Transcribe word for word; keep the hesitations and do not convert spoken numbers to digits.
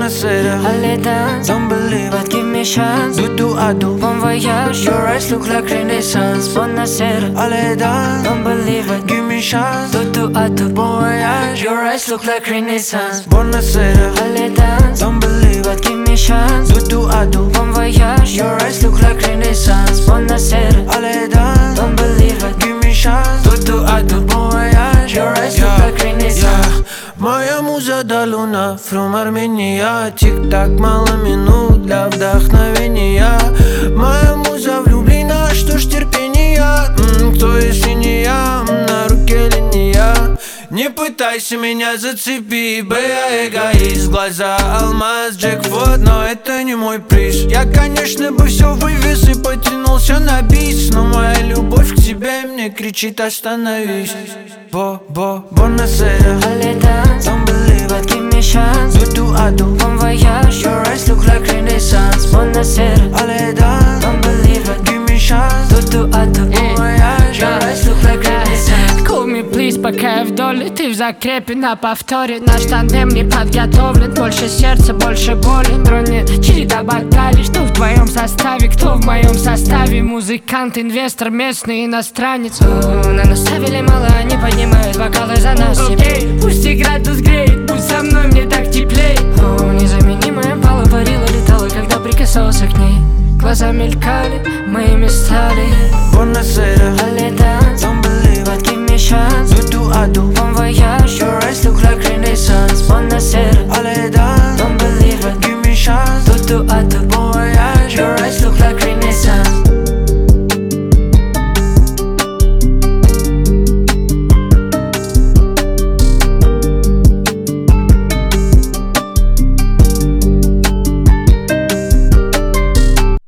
Buonasera, allez dance, don't believe but give me chance. Do do I do, Bon voyage, your eyes look like Renaissance. Buonasera, allez dance, don't believe it. give me chance. Do do I do, Bon voyage, your eyes look like Renaissance. Buonasera, Allez dance, don't believe but give me chance. Do do I do, Bon voyage, your eyes look like Renaissance. Buonasera, allez dance, don't believe it. give me chance. Do do I do, Bon voyage, your eyes look like Renaissance. Моя муза да луна, from Армения. Тик-так, мало минут для вдохновения. Моя муза влюблена, что ж терпения. М-м, кто если не я, на руке линия. Не пытайся меня зацепить, б, я эгоист. Глаза алмаз, джекпот, но это не мой приз. Я, конечно, бы все вывез и потянулся на бис, но моя любовь к тебе мне кричит: остановись. Бо-бо, buonasera, Allez dance, don't believe but it. give me chance. Do do I do, Bon voyage, your eyes look like Renaissance. Buonasera, allez dance, don't believe it. give me chance. Do do I do, Bon voyage, your eyes look like Renaissance. Call me please, пока я в доле. Ты в закрепе на повторе. Наш тандем не подготовлен. Больше сердца, больше боли. Тронет череда бокалей. Что в твоем составе, кто в моем составе? Музыкант, инвестор, местный иностранец. О, на нас ставили мало, они поднимают бокалы за нас. Окей, okay, пусть и градус греет, будь со мной, мне так теплей. О, незаменимая пала, парила, летала, когда прикасался к ней. Глаза мелькали, моими стали. Buonasera, Allez dance,